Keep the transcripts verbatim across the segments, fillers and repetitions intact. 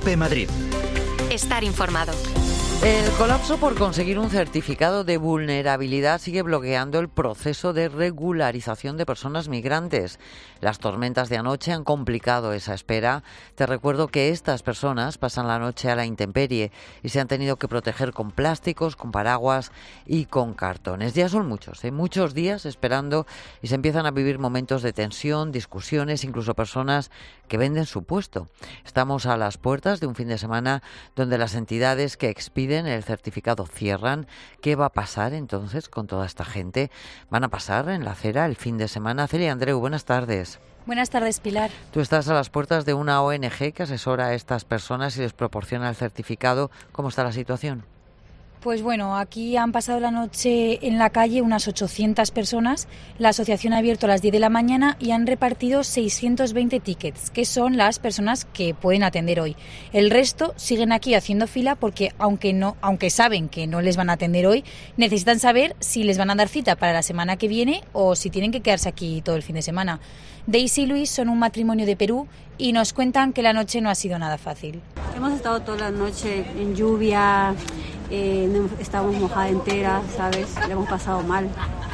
COPE Madrid. Estar informado. El colapso por conseguir un certificado de vulnerabilidad sigue bloqueando el proceso de regularización de personas migrantes. Las tormentas de anoche han complicado esa espera. Te recuerdo que estas personas pasan la noche a la intemperie y se han tenido que proteger con plásticos, con paraguas y con cartones. Ya son muchos, ¿eh? muchos días esperando y se empiezan a vivir momentos de tensión, discusiones, incluso personas que venden su puesto. Estamos a las puertas de un fin de semana donde las entidades que expiden el certificado cierran. ¿Qué va a pasar entonces con toda esta gente? ¿Van a pasar en la acera el fin de semana? Celia Andreu, buenas tardes. Buenas tardes, Pilar. Tú estás a las puertas de una O N G que asesora a estas personas y les proporciona el certificado. ¿Cómo está la situación? Pues bueno, aquí han pasado la noche en la calle unas ochocientas personas. La asociación ha abierto a las diez de la mañana y han repartido seiscientos veinte tickets, que son las personas que pueden atender hoy. El resto siguen aquí haciendo fila porque, aunque no, aunque saben que no les van a atender hoy, necesitan saber si les van a dar cita para la semana que viene o si tienen que quedarse aquí todo el fin de semana. Daisy y Luis son un matrimonio de Perú y nos cuentan que la noche no ha sido nada fácil. Hemos estado toda la noche en lluvia, eh, estábamos mojadas enteras, ¿sabes? Le hemos pasado mal.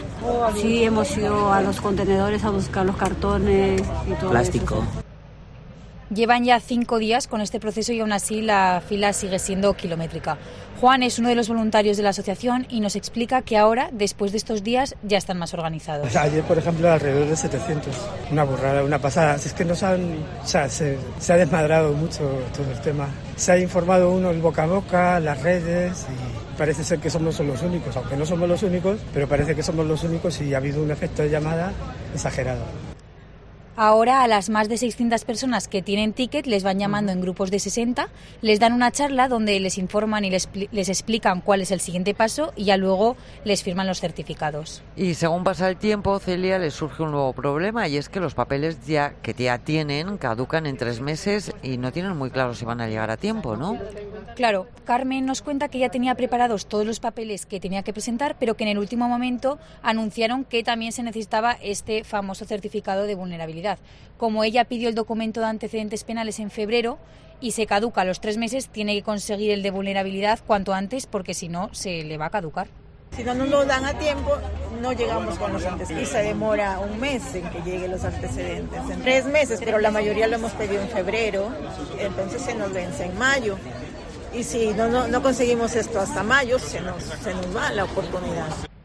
Sí, hemos ido a los contenedores a buscar los cartones y todo plástico. Eso. Llevan ya cinco días con este proceso y aún así la fila sigue siendo kilométrica. Juan es uno de los voluntarios de la asociación y nos explica que ahora, después de estos días, ya están más organizados. O sea, ayer, por ejemplo, alrededor de setecientos. Una burrada, una pasada. Es que nos han, o sea, se, se ha desmadrado mucho todo el tema. Se ha informado uno el boca a boca, las redes, y parece ser que somos los únicos, aunque no somos los únicos, pero parece que somos los únicos y ha habido un efecto de llamada exagerado. Ahora a las más de seiscientas personas que tienen ticket les van llamando en grupos de sesenta, les dan una charla donde les informan y les, les explican cuál es el siguiente paso y ya luego les firman los certificados. Y según pasa el tiempo, Celia, les surge un nuevo problema y es que los papeles ya que ya tienen caducan en tres meses y no tienen muy claro si van a llegar a tiempo, ¿no? Claro, Carmen nos cuenta que ya tenía preparados todos los papeles que tenía que presentar, pero que en el último momento anunciaron que también se necesitaba este famoso certificado de vulnerabilidad. Como ella pidió el documento de antecedentes penales en febrero y se caduca a los tres meses, tiene que conseguir el de vulnerabilidad cuanto antes porque si no se le va a caducar. Si no nos lo dan a tiempo, no llegamos con los antecedentes y se demora un mes en que lleguen los antecedentes. En tres meses, pero la mayoría lo hemos pedido en febrero, entonces se nos vence en mayo. Y si no, no, no conseguimos esto hasta mayo, se nos, se nos va la oportunidad.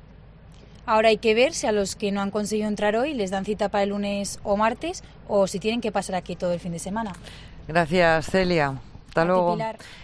Ahora hay que ver si a los que no han conseguido entrar hoy les dan cita para el lunes o martes o si tienen que pasar aquí todo el fin de semana. Gracias, Celia. Hasta luego.